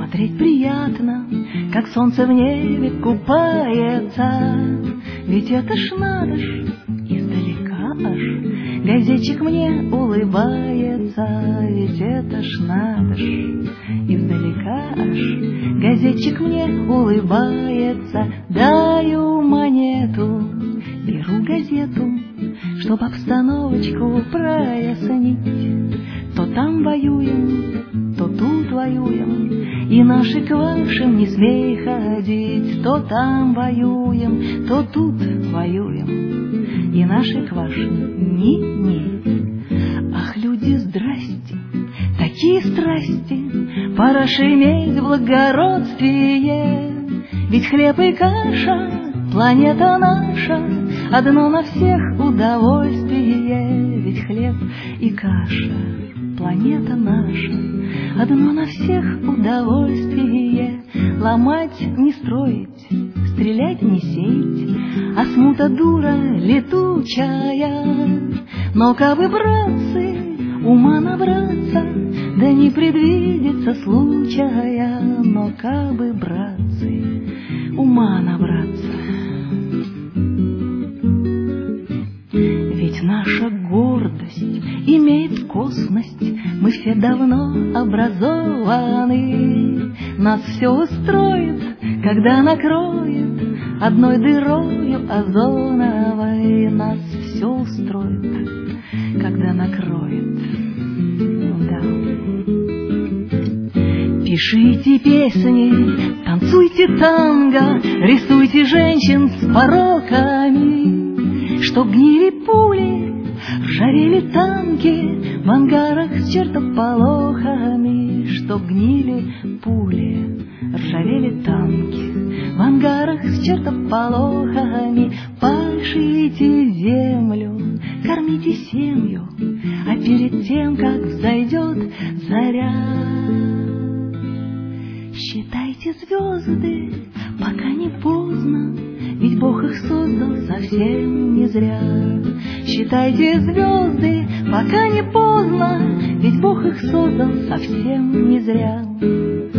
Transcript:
Смотреть приятно, как солнце в небе купается. Ведь это ж надо ж, издалека аж газетчик мне улыбается. Ведь это ж надо ж, издалека аж газетчик мне улыбается. Даю монету, беру газету, чтоб обстановочку прояснить. То там воюем, то тут воюем, и наши к вашим не смей ходить. То там воюем, то тут воюем, и наши к вашим ни-ни. Ах, люди, здрасте, такие страсти, пора шеметь в благородстве. Ведь хлеб и каша, планета наша, одно на всех удовольствие. Ведь хлеб и каша, планета наша, одно на всех удовольствие. Ломать не строить, стрелять не сеять, а смута дура летучая. Но кабы, братцы, ума набраться, да не предвидится случая. Но кабы, братцы, ума набраться. Ведь наша гордость имеет косность, мы все давно образованы. Нас все устроит, когда накроет одной дырою озоновой. Нас все устроит, когда накроет. Да. Пишите песни, танцуйте танго, рисуйте женщин с пороками, чтоб гнили пули, ржавели танки в ангарах с чертополохами. Чтоб гнили пули, ржавели танки в ангарах с чертополохами. Пашите землю, кормите семью, а перед тем, как взойдет заря, считайте звезды, пока не поздно, ведь Бог их создал совсем не зря. Считайте звезды, пока не поздно, ведь Бог их создал совсем не зря.